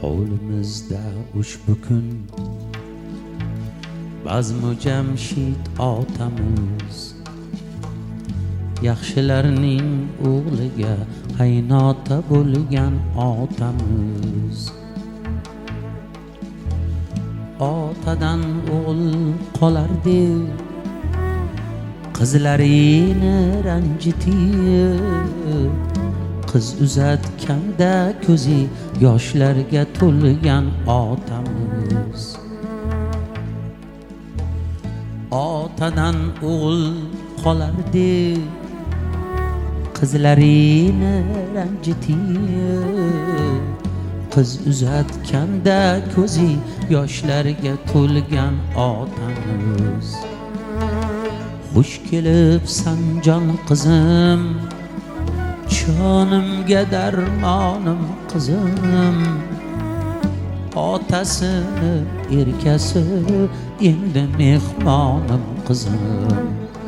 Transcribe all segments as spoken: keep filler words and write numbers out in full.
Hovlimizda ushbu kun Bazmu Jamshid otamiz yaxshilarning o'g'liga qaynota bo'lgan otamiz. Otadan o'g'il qolardi, qizlarini ranjitib, qiz uzatganda ko'zi yoshlarga to'lgan otamiz. Otadan o'g'il qolardi, qizlarini ranjitib, qiz uzatganda ko'zi yoshlarga to'lgan otamiz. Xush kelibsan jon qizim, jonimga darmonim qizim. Otasini erkasi endi mehmonim qizim.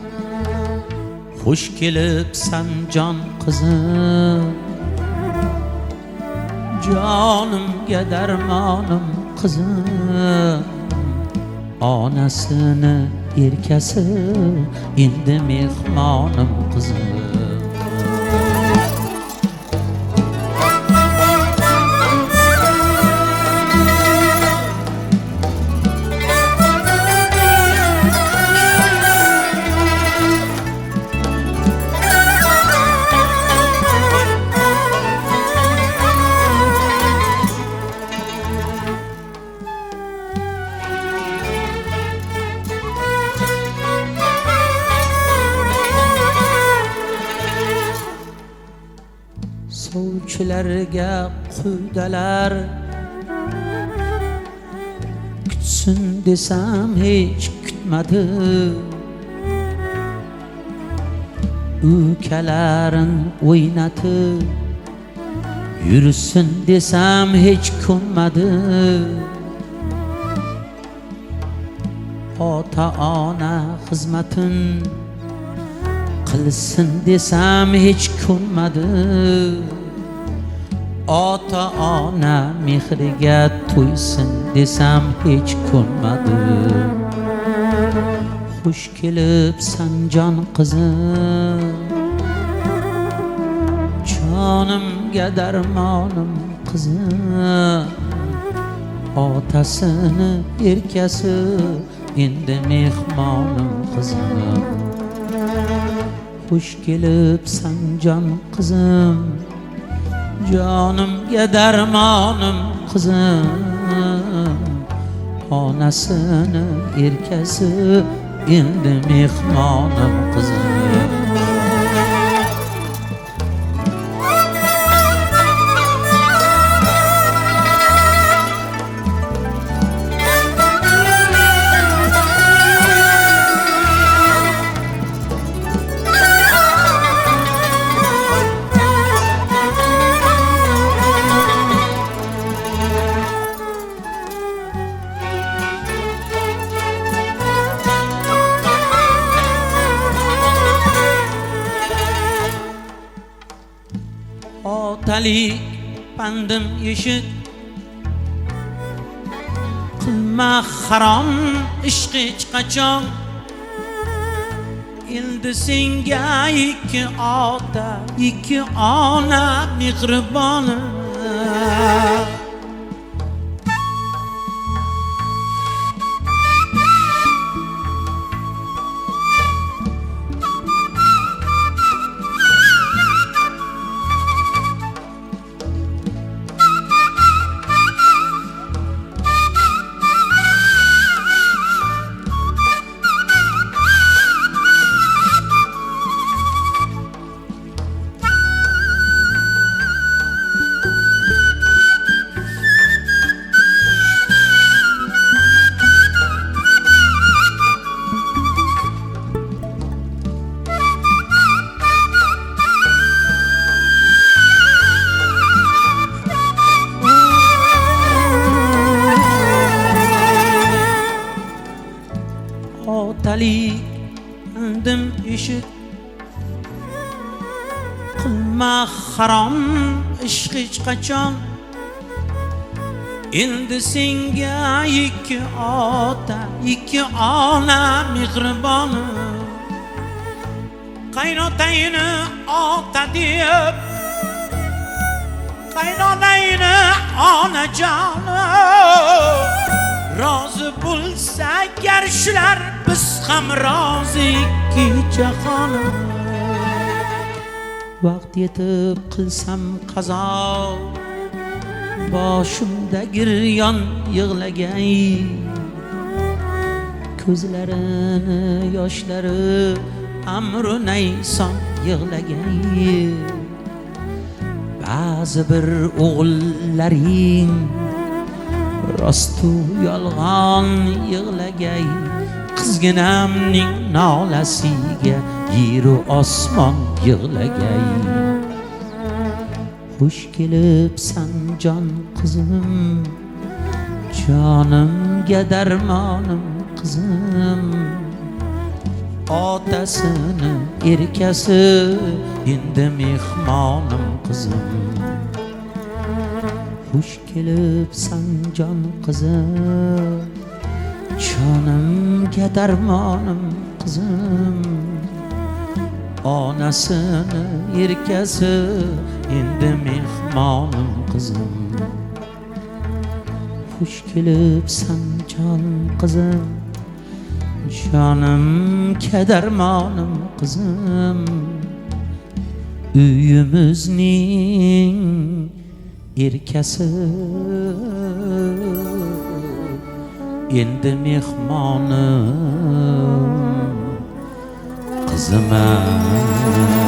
Xush kelibsan jon qizim, jonimga darmonim qizim. Onasini erkasi endi mehmonim qizim. Sovchilarga quydalar, kutsin desam hech kutmadi. Ukalarin o'ynatib, yursin desam hech ko'nmadi. Ota ona xizmatin qilsin desam hech ko'nmadi. Ota ona mehriga to'ysin desam hech ko'nmadi. Xush kelibsan jon qizim, jonimga darmonim qizim. Otasini erkasi endi mehmonim qizim. Xush kelibsan jon qizim, jonimga darmonim qizim. Onasini erkasi endi mehmonim qizim. Otalik pandim eshit, qilma harom ishq hech qachon. Endi senga ikki ota, ikki ona mehriboni. Otalik pandim eshit, qilma harom ishq hech qachon. endi senga ikki ota ikki ona mehriboni qaynotangni ota deb qaynonangni onajoni rozi bo'lsa gar shular biz ham rozi ikki jahoni vaqt yetib qilsam qazo boshimda giryon yig'lagay ko'zlarini yoshlari amru nayson yig'lagay ba'zi bir o'g'illaring rostu yolg'on yig'lagay qizginamning nolasiga yeru osmon yig'lagay xush kelibsan jon qizim jonimga darmonim qizim otasini erkasi endi mehmonim qizim xush kelibsan jon qizim jonimga darmonim qizim onasini erkasi endi mehmonim qizim xush kelibsan jon qizim jonimga darmonim qizim uyimizning erkasi endi mehmonim qizim